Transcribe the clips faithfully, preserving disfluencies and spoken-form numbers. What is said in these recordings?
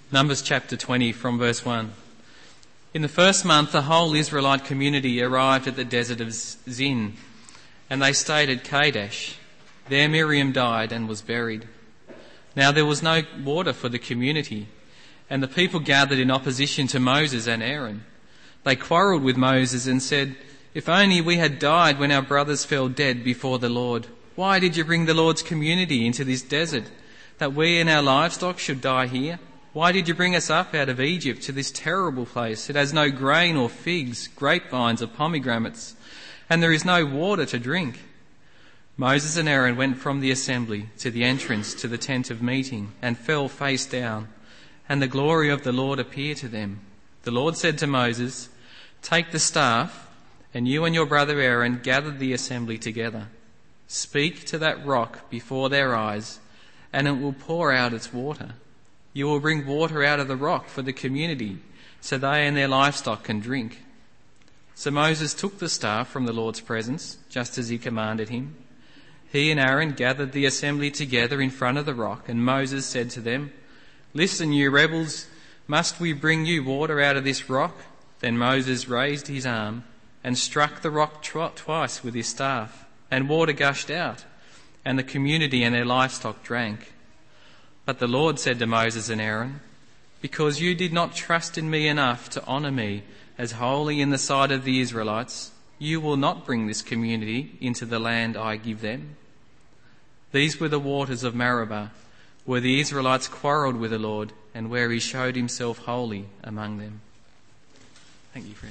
Numbers chapter twenty from verse one. In the first month, the whole Israelite community arrived at the desert of Zin, and they stayed at Kadesh. There Miriam died and was buried. Now there was no water for the community, and the people gathered in opposition to Moses and Aaron. They quarrelled with Moses and said, "If only we had died when our brothers fell dead before the Lord. Why did you bring the Lord's community into this desert, that we and our livestock should die here? Why did you bring us up out of Egypt to this terrible place? It has no grain or figs, grapevines or pomegranates, and there is no water to drink." Moses and Aaron went from the assembly to the entrance to the tent of meeting and fell face down, and the glory of the Lord appeared to them. The Lord said to Moses, "Take the staff, and you and your brother Aaron gather the assembly together. Speak to that rock before their eyes, and it will pour out its water. You will bring water out of the rock for the community, so they and their livestock can drink." So Moses took the staff from the Lord's presence, just as he commanded him. He and Aaron gathered the assembly together in front of the rock, and Moses said to them, "Listen, you rebels, must we bring you water out of this rock?" Then Moses raised his arm and struck the rock tw- twice with his staff, and water gushed out, and the community and their livestock drank. But the Lord said to Moses and Aaron, "Because you did not trust in me enough to honour me as holy in the sight of the Israelites, you will not bring this community into the land I give them." These were the waters of Meribah, where the Israelites quarrelled with the Lord and where he showed himself holy among them. Thank you, friend.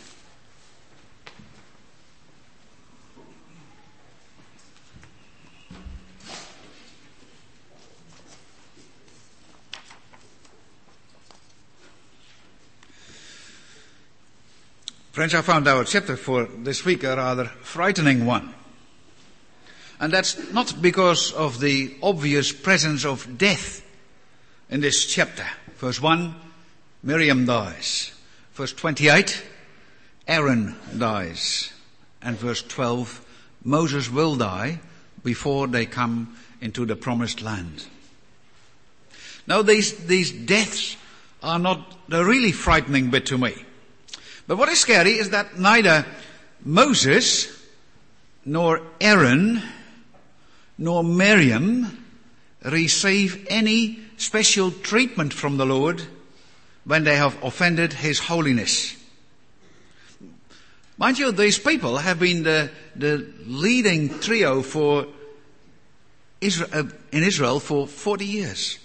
Friends, I found our chapter for this week a rather frightening one. And that's not because of the obvious presence of death in this chapter. Verse one, Miriam dies. Verse twenty-eight, Aaron dies. And verse twelve, Moses will die before they come into the promised land. Now these, these deaths are not the really frightening bit to me. But what is scary is that neither Moses, nor Aaron, nor Miriam receive any special treatment from the Lord when they have offended His holiness. Mind you, these people have been the, the leading trio for Israel, in Israel for forty years.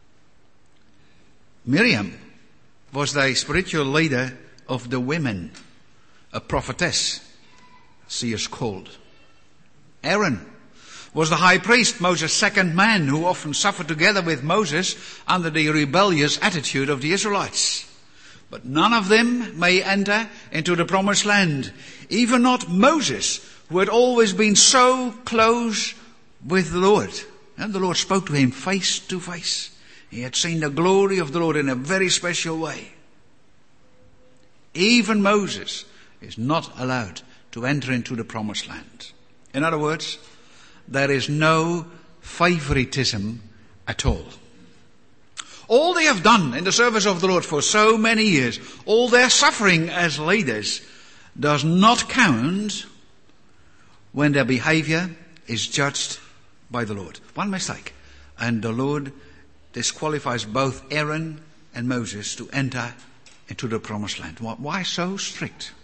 Miriam was the spiritual leader of the women, a prophetess, she is called. Aaron was the high priest, Moses' second man, who often suffered together with Moses under the rebellious attitude of the Israelites. But none of them may enter into the promised land. Even not Moses, who had always been so close with the Lord. And the Lord spoke to him face to face. He had seen the glory of the Lord in a very special way. Even Moses is not allowed to enter into the promised land. In other words, there is no favoritism at all. All they have done in the service of the Lord for so many years, all their suffering as leaders, does not count when their behavior is judged by the Lord. One mistake, and the Lord disqualifies both Aaron and Moses to enter into the promised land. Why so strict?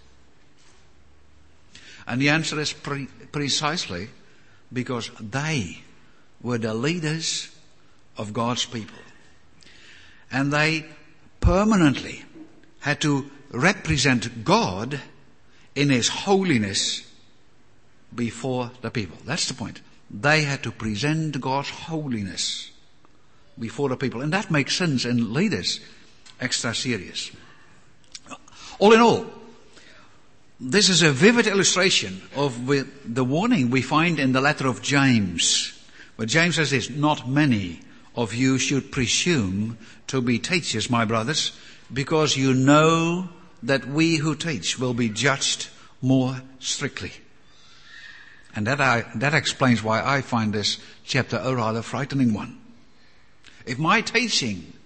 And the answer is pre- precisely because they were the leaders of God's people. And they permanently had to represent God in His holiness before the people. That's the point. They had to present God's holiness before the people. And that makes sense in leaders extra serious. All in all, this is a vivid illustration of the warning we find in the letter of James. Where James says this, "Not many of you should presume to be teachers, my brothers, because you know that we who teach will be judged more strictly." And that, I, that explains why I find this chapter a rather frightening one. If my teaching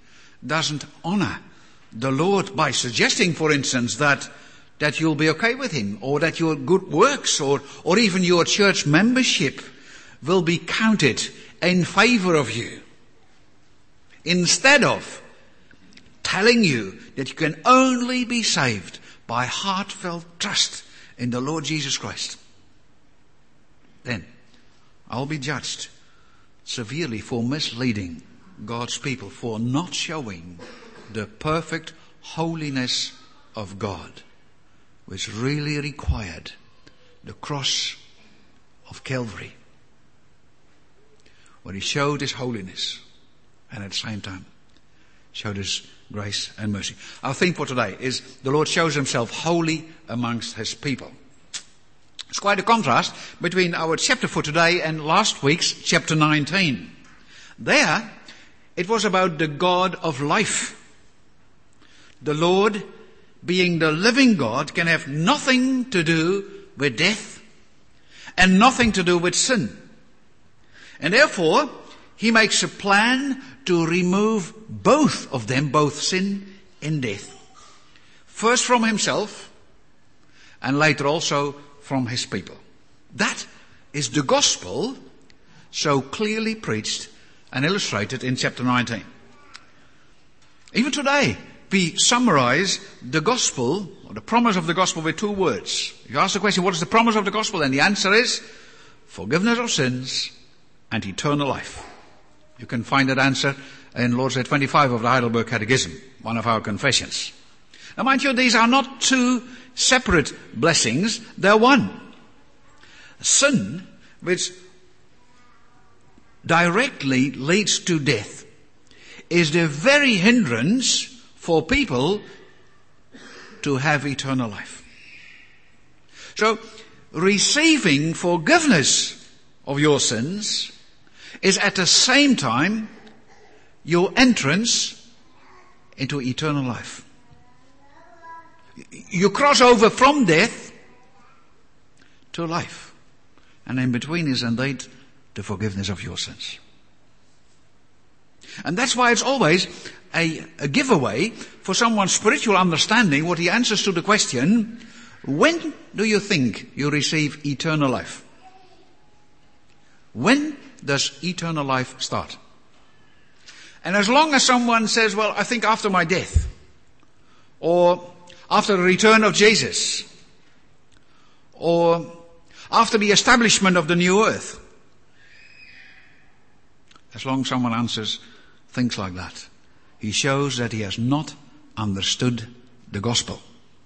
doesn't honor the Lord by suggesting, for instance, that that you'll be okay with him, or that your good works, or, or even your church membership will be counted in favor of you, instead of telling you that you can only be saved by heartfelt trust in the Lord Jesus Christ, then I'll be judged severely for misleading God's people, for not showing the perfect holiness of God, which really required the cross of Calvary, where he showed his holiness and at the same time showed his grace and mercy. Our theme for today is the Lord shows himself holy amongst his people. It's quite a contrast between our chapter for today and last week's chapter nineteen. There, it was about the God of life. The Lord, being the living God, can have nothing to do with death and nothing to do with sin. And therefore, he makes a plan to remove both of them, both sin and death. First from himself, and later also from his people. That is the gospel so clearly preached and illustrated in chapter nineteen. Even today, we summarize the gospel, or the promise of the gospel, with two words. If you ask the question, what is the promise of the gospel? Then the answer is forgiveness of sins and eternal life. You can find that answer in Lord's Day twenty-five of the Heidelberg Catechism, one of our confessions. Now mind you, these are not two separate blessings, they're one. Sin, which directly leads to death, is the very hindrance for people to have eternal life. So, receiving forgiveness of your sins is at the same time your entrance into eternal life. You cross over from death to life. And in between is indeed the forgiveness of your sins. And that's why it's always a, a giveaway for someone's spiritual understanding what he answers to the question, when do you think you receive eternal life? When does eternal life start? And as long as someone says, well, I think after my death, or after the return of Jesus, or after the establishment of the new earth, as long as someone answers things like that, he shows that he has not understood the gospel.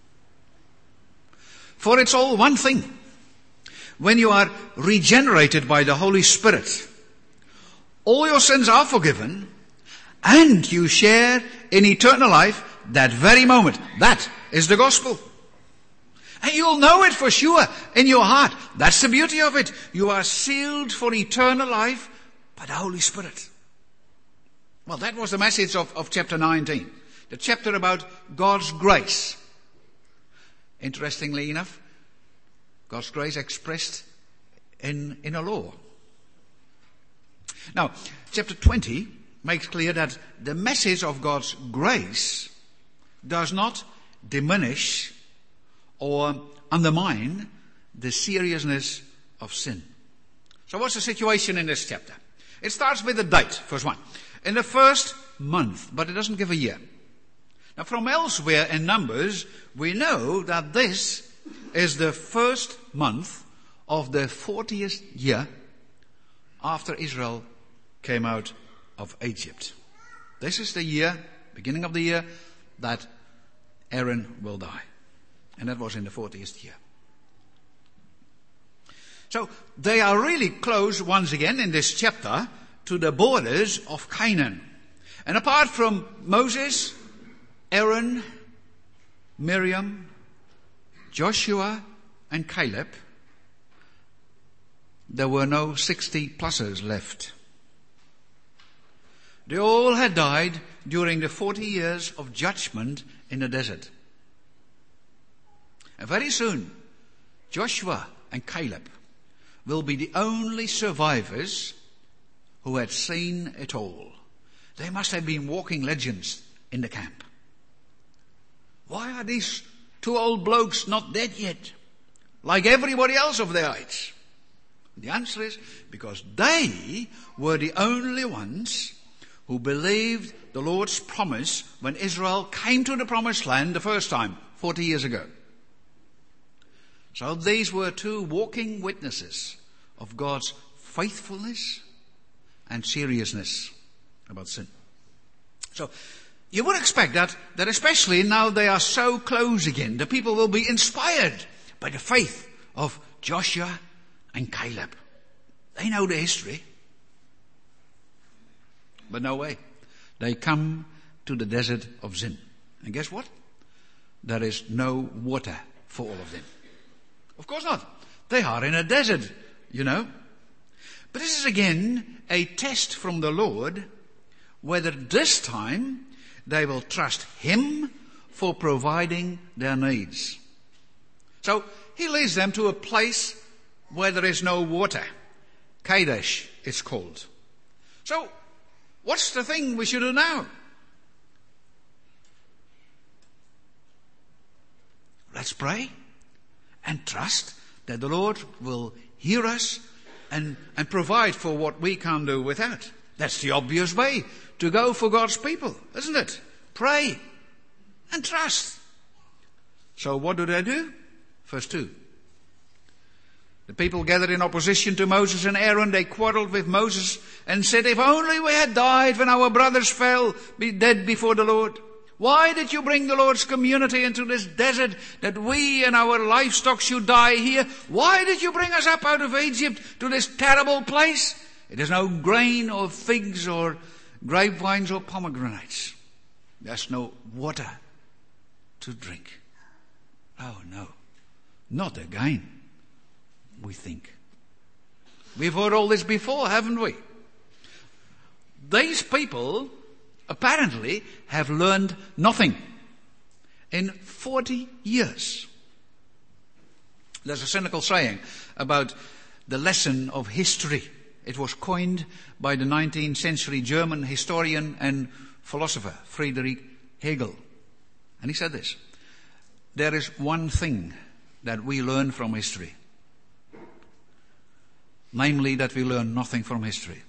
For it's all one thing. When you are regenerated by the Holy Spirit, all your sins are forgiven, and you share in eternal life that very moment. That is the gospel. And you'll know it for sure in your heart. That's the beauty of it. You are sealed for eternal life by the Holy Spirit. Well, that was the message of, of chapter nineteen. The chapter about God's grace. Interestingly enough, God's grace expressed in, in a law. Now, chapter twenty makes clear that the message of God's grace does not diminish or undermine the seriousness of sin. So what's the situation in this chapter? It starts with the date, verse one. In the first month, but it doesn't give a year. Now from elsewhere in Numbers, we know that this is the first month of the fortieth year after Israel came out of Egypt. This is the year, beginning of the year, that Aaron will die. And that was in the fortieth year. So they are really close once again in this chapter to the borders of Canaan. And apart from Moses, Aaron, Miriam, Joshua and Caleb, there were no sixty pluses left. They all had died during the forty years of judgment in the desert. And very soon, Joshua and Caleb will be the only survivors who had seen it all. They must have been walking legends in the camp. Why are these two old blokes not dead yet, like everybody else of their age? The answer is because they were the only ones who believed the Lord's promise when Israel came to the promised land the first time, forty years ago. So these were two walking witnesses of God's faithfulness and seriousness about sin. So you would expect that, that especially now they are so close again, the people will be inspired by the faith of Joshua and Caleb. They know the history. But no way. They come to the desert of Zin. And guess what? There is no water for all of them. Of course not. They are in a desert, you know. But this is again a test from the Lord whether this time they will trust Him for providing their needs. So He leads them to a place where there is no water. Kadesh it's called. So what's the thing we should do now? Let's pray and trust that the Lord will hear us and, and provide for what we can't do without. That's the obvious way to go for God's people, isn't it? Pray and trust. So what do they do? Verse two. The people gathered in opposition to Moses and Aaron. They quarreled with Moses and said, if only we had died when our brothers fell be dead before the Lord. Why did you bring the Lord's community into this desert that we and our livestock should die here? Why did you bring us up out of Egypt to this terrible place? It is no grain or figs or grapevines or pomegranates. There's no water to drink. Oh no, not again, we think. We've heard all this before, haven't we? These people apparently have learned nothing in forty years. There's a cynical saying about the lesson of history. It was coined by the nineteenth century German historian and philosopher Friedrich Hegel. And he said this: there is one thing that we learn from history, namely that we learn nothing from history.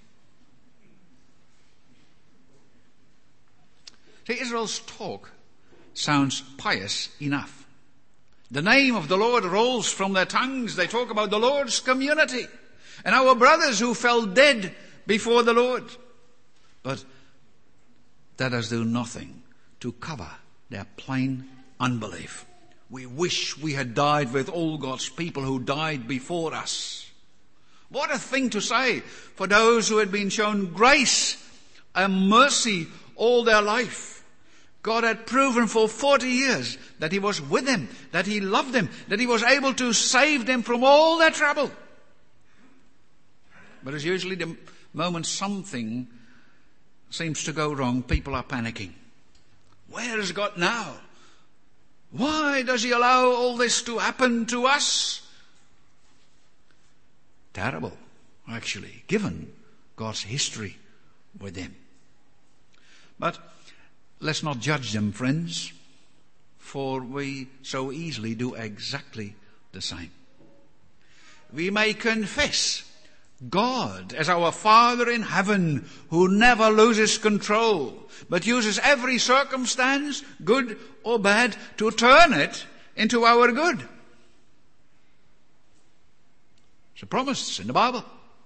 See, Israel's talk sounds pious enough. The name of the Lord rolls from their tongues. They talk about the Lord's community and our brothers who fell dead before the Lord. But that does do nothing to cover their plain unbelief. We wish we had died with all God's people who died before us. What a thing to say for those who had been shown grace and mercy all their life. God had proven for forty years that He was with them, that He loved them, that He was able to save them from all their trouble. But as usually the moment something seems to go wrong, people are panicking. Where is God now? Why does He allow all this to happen to us? Terrible, actually, given God's history with them. But let's not judge them, friends, for we so easily do exactly the same. We may confess God as our Father in heaven, who never loses control, but uses every circumstance, good or bad, to turn it into our good. It's a promise in the Bible.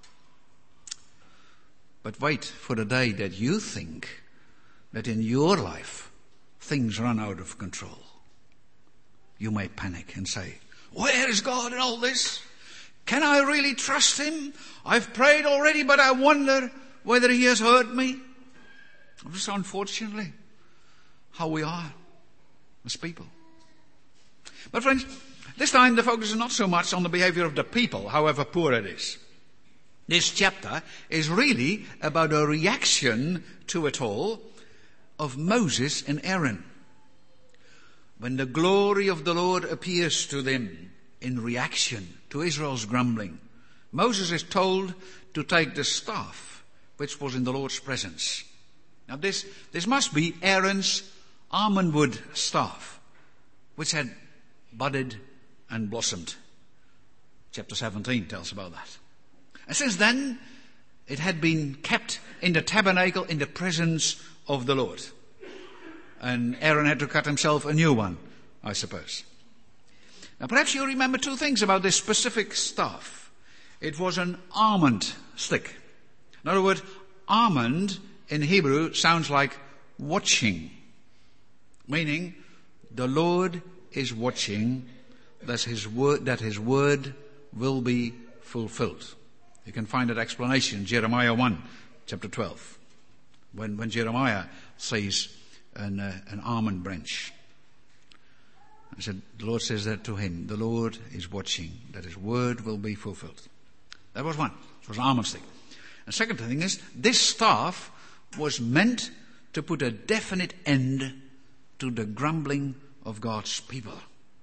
But wait for the day that you think that in your life things run out of control. You may panic and say, where is God in all this? Can I really trust Him? I've prayed already, but I wonder whether He has heard me. This is unfortunately how we are as people. But friends, this time the focus is not so much on the behavior of the people, however poor it is. This chapter is really about a reaction to it all of Moses and Aaron. When the glory of the Lord appears to them in reaction to Israel's grumbling, Moses is told to take the staff which was in the Lord's presence. Now this, this must be Aaron's almond wood staff, which had budded and blossomed. Chapter seventeen tells about that. And since then, it had been kept in the tabernacle in the presence of the Lord. And Aaron had to cut himself a new one, I suppose. Now perhaps you remember two things about this specific staff. It was an almond stick. In other words, almond in Hebrew sounds like watching. Meaning, the Lord is watching that his word, that his word will be fulfilled. You can find that explanation in Jeremiah one, chapter twelve. When, when Jeremiah sees an, uh, an almond branch. I said, the Lord says that to him. The Lord is watching that his word will be fulfilled. That was one. It was an almond stick. And second thing is, this staff was meant to put a definite end to the grumbling of God's people.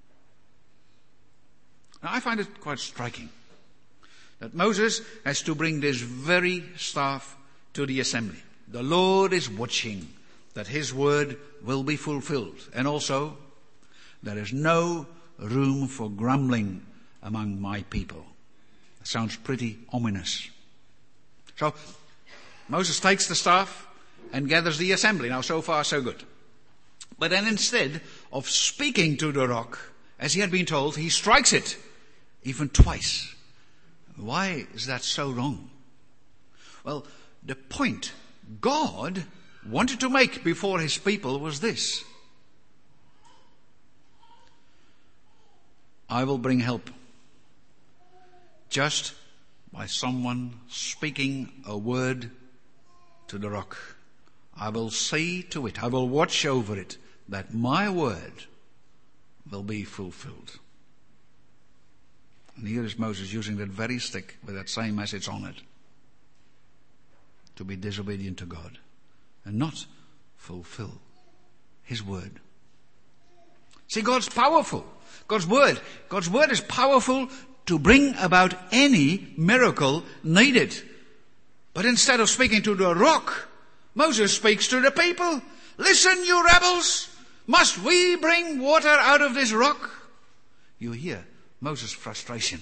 Now I find it quite striking that Moses has to bring this very staff to the assembly. The Lord is watching that his word will be fulfilled. And also, there is no room for grumbling among my people. That sounds pretty ominous. So, Moses takes the staff and gathers the assembly. Now, so far, so good. But then instead of speaking to the rock, as he had been told, he strikes it, even twice. Why is that so wrong? Well, the point God wanted to make before his people was this. I will bring help just by someone speaking a word to the rock. I will see to it, I will watch over it, that my word will be fulfilled. And here is Moses using that very stick with that same message on it. To be disobedient to God and not fulfill his word. See, God's powerful. God's word. God's word is powerful to bring about any miracle needed. But instead of speaking to the rock, Moses speaks to the people. Listen, you rebels. Must we bring water out of this rock? You hear Moses' frustration.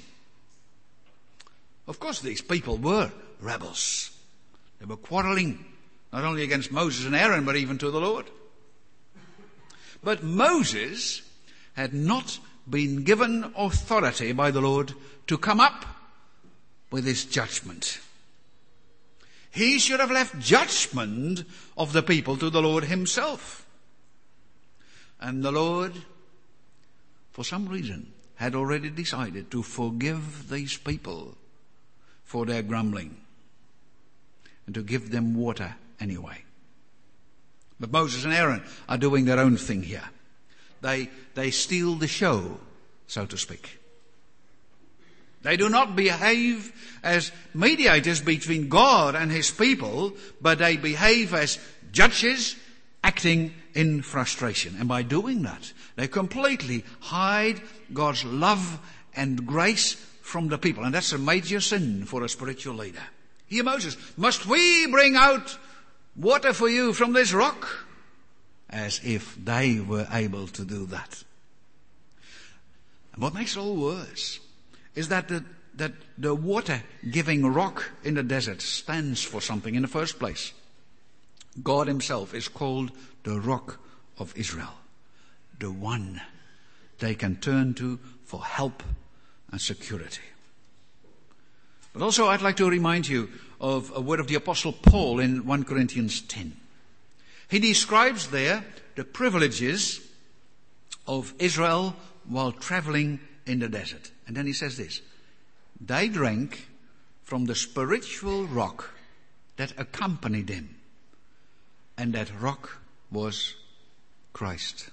Of course, these people were rebels. They were quarreling, not only against Moses and Aaron, but even to the Lord. But Moses had not been given authority by the Lord to come up with his judgment. He should have left judgment of the people to the Lord himself. And the Lord, for some reason, had already decided to forgive these people for their grumbling and to give them water anyway. But Moses and Aaron are doing their own thing here. They, they steal the show, so to speak. They do not behave as mediators between God and his people, but they behave as judges acting in frustration. And by doing that, they completely hide God's love and grace from the people. And that's a major sin for a spiritual leader. Here Moses, must we bring out water for you from this rock? As if they were able to do that. And what makes it all worse is that the, that the water-giving rock in the desert stands for something in the first place. God himself is called the Rock of Israel, the one they can turn to for help and security. But also I'd like to remind you of a word of the Apostle Paul in First Corinthians ten. He describes there the privileges of Israel while traveling in the desert. And then he says this, they drank from the spiritual rock that accompanied them. And that rock was Christ.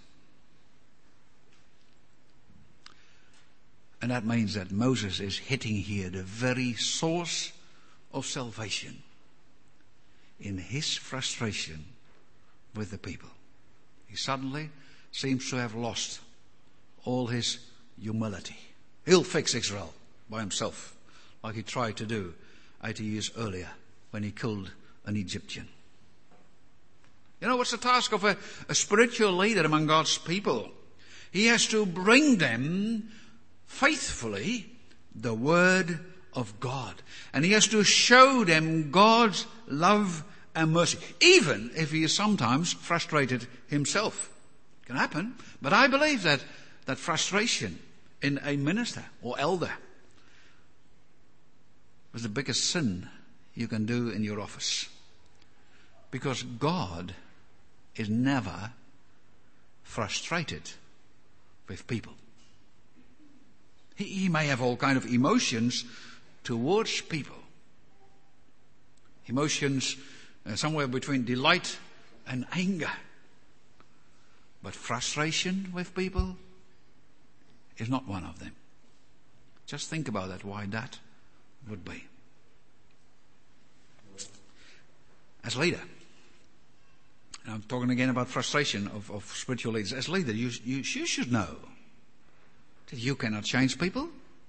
And that means that Moses is hitting here the very source of salvation in his frustration with the people. He suddenly seems to have lost all his humility. He'll fix Israel by himself, like he tried to do eighty years earlier when he killed an Egyptian. You know, what's the task of a, a spiritual leader among God's people? He has to bring them faithfully the Word of God. And he has to show them God's love and mercy, even if he is sometimes frustrated himself. It can happen, but I believe that, that frustration in a minister or elder is the biggest sin you can do in your office. Because God is never frustrated with people. He, he may have all kind of emotions towards people. Emotions uh, somewhere between delight and anger. But frustration with people is not one of them. Just think about that, why that would be. As leader, and I'm talking again about frustration of, of spiritual leaders. As leader, you, you, you should know that you cannot change people.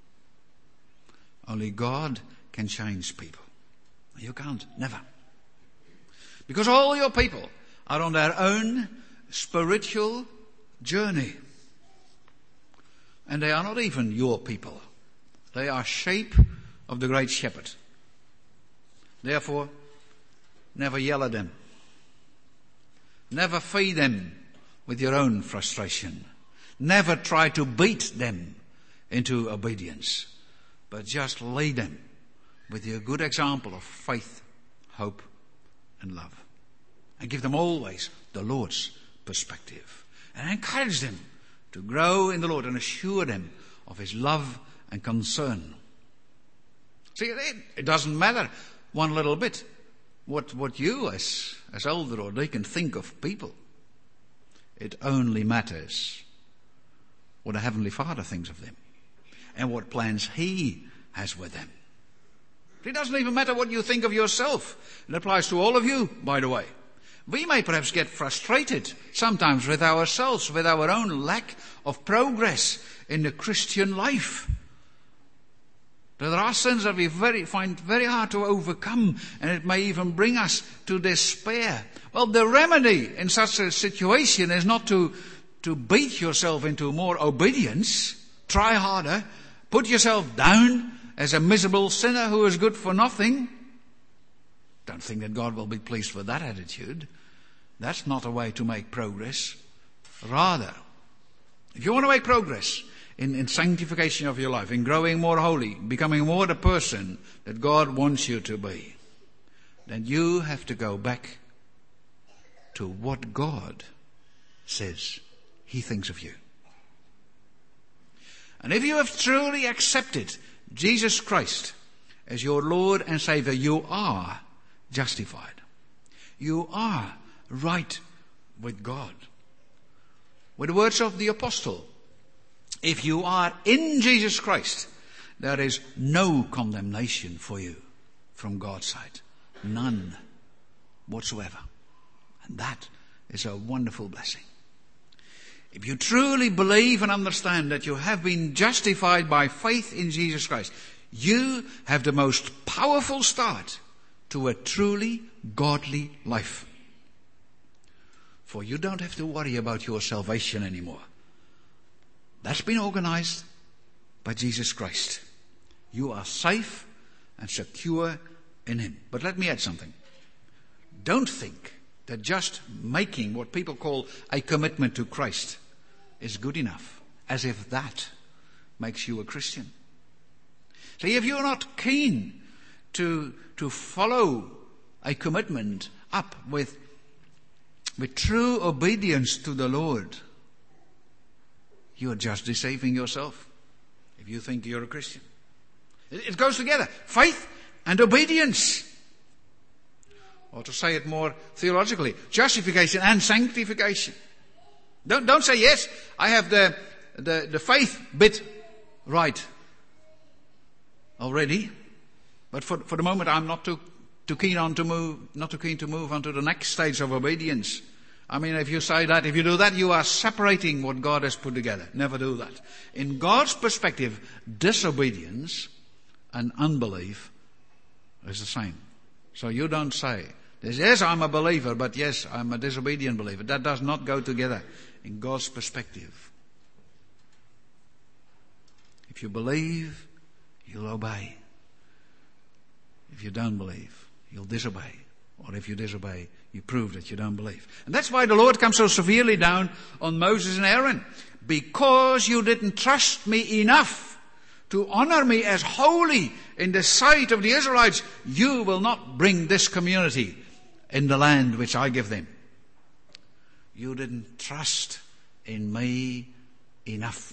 Only God can change people. You can't, never. Because all your people are on their own spiritual journey. And they are not even your people. They are sheep of the great shepherd. Therefore, never yell at them. Never feed them with your own frustration. Never try to beat them into obedience. But just lead them with your good example of faith, hope, and love. And give them always the Lord's perspective. And encourage them to grow in the Lord and assure them of His love and concern. See, it, it doesn't matter one little bit what, what you as, as elder or deacon think of people. It only matters what the Heavenly Father thinks of them and what plans He has with them. It doesn't even matter what you think of yourself. It applies to all of you, by the way. We may perhaps get frustrated sometimes with ourselves, with our own lack of progress in the Christian life. There are sins that we very, find very hard to overcome, and it may even bring us to despair. Well, the remedy in such a situation is not to, to beat yourself into more obedience. Try harder. Put yourself down as a miserable sinner who is good for nothing. Don't think that God will be pleased with that attitude. That's not a way to make progress. Rather, if you want to make progress in, in sanctification of your life, in growing more holy, becoming more the person that God wants you to be, then you have to go back to what God says He thinks of you. And if you have truly accepted Jesus Christ as your Lord and Savior, you are justified. You are right with God. With the words of the apostle, if you are in Jesus Christ, there is no condemnation for you from God's side. None whatsoever. And that is a wonderful blessing. If you truly believe and understand that you have been justified by faith in Jesus Christ, you have the most powerful start to a truly godly life. For you don't have to worry about your salvation anymore. That's been organized by Jesus Christ. You are safe and secure in Him. But let me add something. Don't think that just making what people call a commitment to Christ is good enough, as if that makes you a Christian. See, if you're not keen to, to follow a commitment up with, with true obedience to the Lord, you're just deceiving yourself if you think you're a Christian. It, it goes together. Faith and obedience. Or to say it more theologically, justification and sanctification. Don't, don't say, yes, I have the, the, the faith bit right already, but for, for the moment I'm not too, too keen on to move, not too keen to move on to the next stage of obedience. I mean, if you say that, if you do that, you are separating what God has put together. Never do that. In God's perspective, disobedience and unbelief is the same. So you don't say, There's, yes, I'm a believer, but yes, I'm a disobedient believer. That does not go together in God's perspective. If you believe, you'll obey. If you don't believe, you'll disobey. Or if you disobey, you prove that you don't believe. And that's why the Lord comes so severely down on Moses and Aaron. Because you didn't trust me enough to honor me as holy in the sight of the Israelites, you will not bring this community in the land which I give them. You didn't trust in me enough.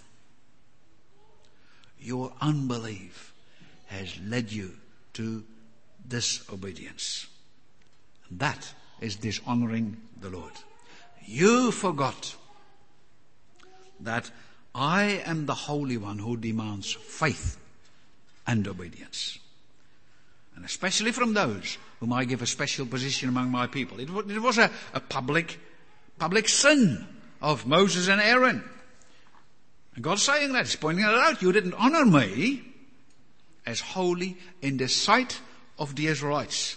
Your unbelief has led you to disobedience. That is dishonoring the Lord. You forgot that I am the Holy One who demands faith and obedience. And especially from those whom I give a special position among my people. It was, it was a, a public, public sin of Moses and Aaron. And God's saying that. He's pointing it out. You didn't honor me as holy in the sight of the Israelites.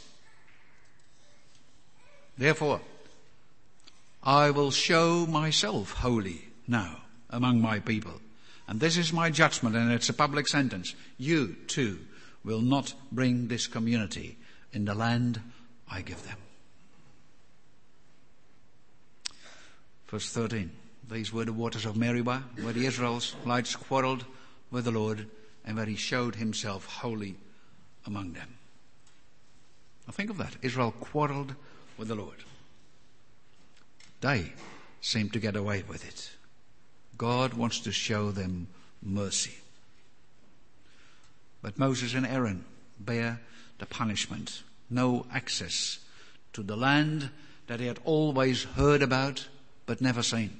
Therefore, I will show myself holy now among my people. And this is my judgment, and it's a public sentence. You too will not bring this community in the land I give them. Verse thirteen. These were the waters of Meribah, where the Israelites quarreled with the Lord, and where he showed himself holy among them. Now think of that. Israel quarreled with the Lord. They seem to get away with it. God wants to show them mercy. But Moses and Aaron bear the punishment. No access to the land that they had always heard about but never seen.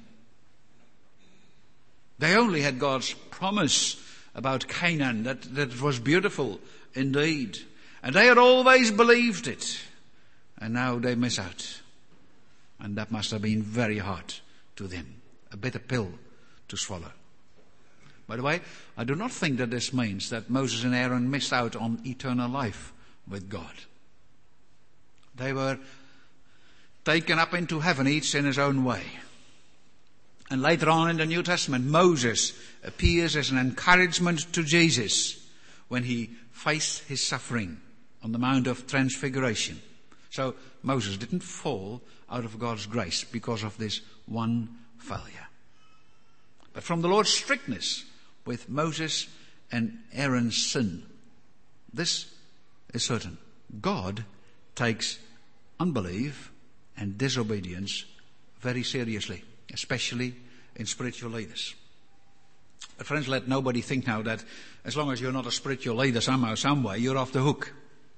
They only had God's promise about Canaan, that, that was beautiful indeed. And they had always believed it. And now they miss out. And that must have been very hard to them. A bitter pill to swallow. By the way, I do not think that this means that Moses and Aaron missed out on eternal life with God. They were taken up into heaven, each in his own way. And later on in the New Testament, Moses appears as an encouragement to Jesus when he faced his suffering on the Mount of Transfiguration. So Moses didn't fall out of God's grace because of this one failure. But from the Lord's strictness with Moses and Aaron's sin, this is certain. God takes unbelief and disobedience very seriously, especially in spiritual leaders. But friends, let nobody think now that as long as you're not a spiritual leader somehow, some way, you're off the hook.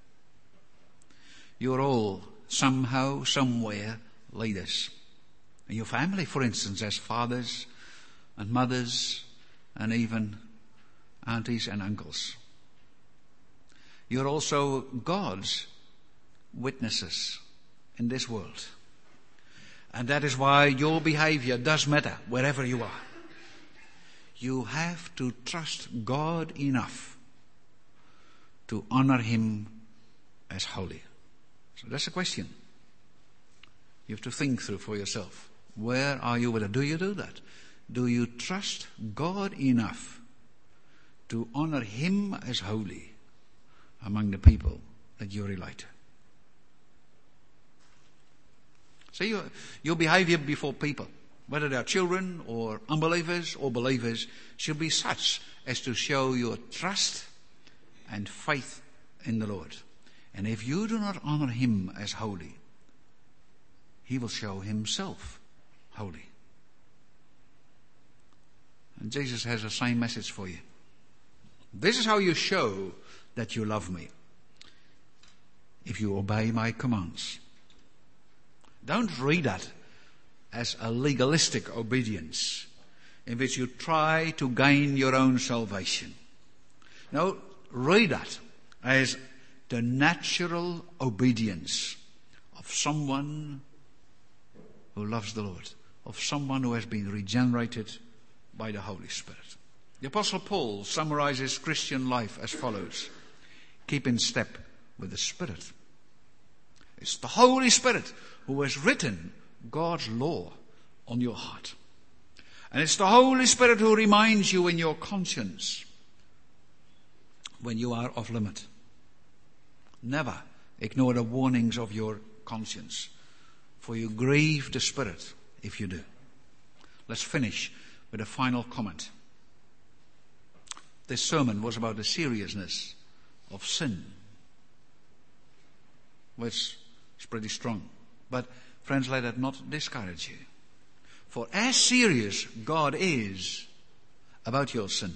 You're all somehow, somewhere leaders. In your family, for instance, as fathers and mothers and even aunties and uncles. You're also God's witnesses in this world. And that is why your behavior does matter wherever you are. You have to trust God enough to honor him as holy. So that's a question you have to think through for yourself. Where are you with it? Do you do that? Do you trust God enough to honor him as holy among the people that you relate to? So your, your behavior before people, whether they are children or unbelievers or believers, should be such as to show your trust and faith in the Lord. And if you do not honor him as holy, he will show himself holy. And Jesus has the same message for you. This is how you show that you love me. If you obey my commands. Don't read that as a legalistic obedience in which you try to gain your own salvation. No, read that as the natural obedience of someone who loves the Lord, of someone who has been regenerated by the Holy Spirit. The Apostle Paul summarizes Christian life as follows. Keep in step with the Spirit. It's the Holy Spirit who has written God's law on your heart. And it's the Holy Spirit who reminds you in your conscience when you are off limit. Never ignore the warnings of your conscience, for you grieve the Spirit if you do. Let's finish with a final comment. This sermon was about the seriousness of sin, which is pretty strong. But friends, let that not discourage you. For as serious God is about your sin,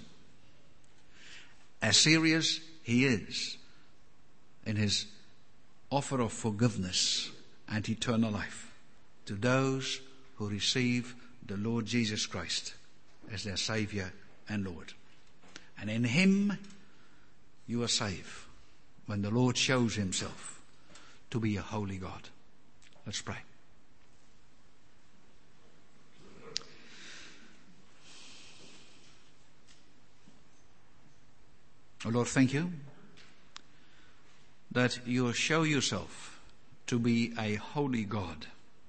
as serious He is in His offer of forgiveness and eternal life to those who receive the Lord Jesus Christ as their Savior and Lord. And in Him you are saved when the Lord shows Himself to be a holy God. Let's pray. Oh Lord, thank you that you show yourself to be a holy God,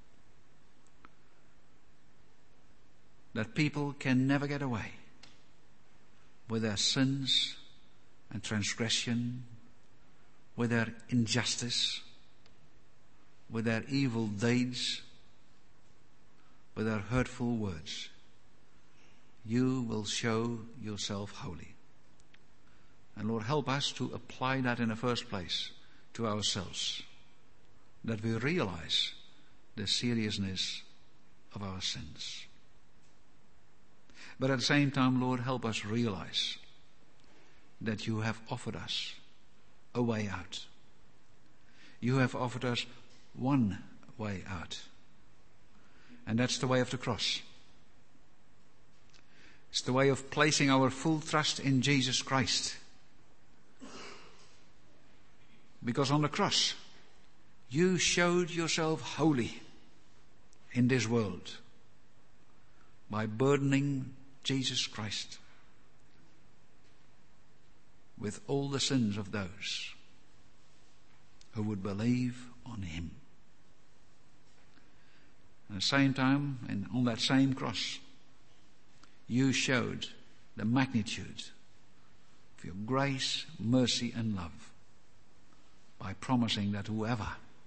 that people can never get away with their sins and transgression, with their injustice, with their evil deeds, with their hurtful words. You will show yourself holy. And Lord, help us to apply that in the first place to ourselves, that we realize the seriousness of our sins. But at the same time, Lord, help us realize that you have offered us a way out. You have offered us one way out. And that's the way of the cross. It's the way of placing our full trust in Jesus Christ. Because on the cross, you showed yourself holy in this world by burdening Jesus Christ with all the sins of those who would believe on Him. At the same time, and on that same cross, you showed the magnitude of your grace, mercy, and love by promising that whoever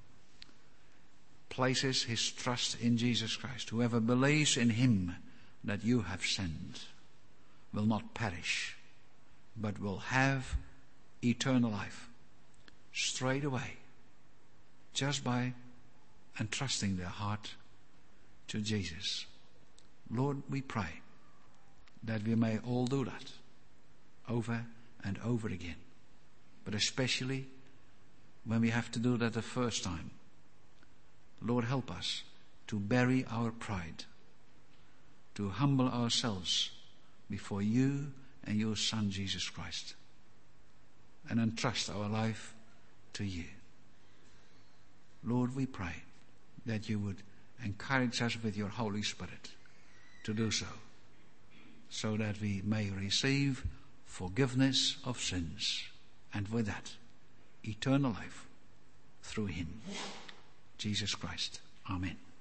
places his trust in Jesus Christ, whoever believes in Him that you have sent, will not perish, but will have eternal life straight away, just by entrusting their heart to Jesus. Lord, we pray that we may all do that over and over again, but especially when we have to do that the first time. Lord, help us to bury our pride, to humble ourselves before you and your Son, Jesus Christ, and entrust our life to you. Lord, we pray that you would encourage us with your Holy Spirit to do so, so that we may receive forgiveness of sins, and with that, eternal life through Him, Jesus Christ. Amen.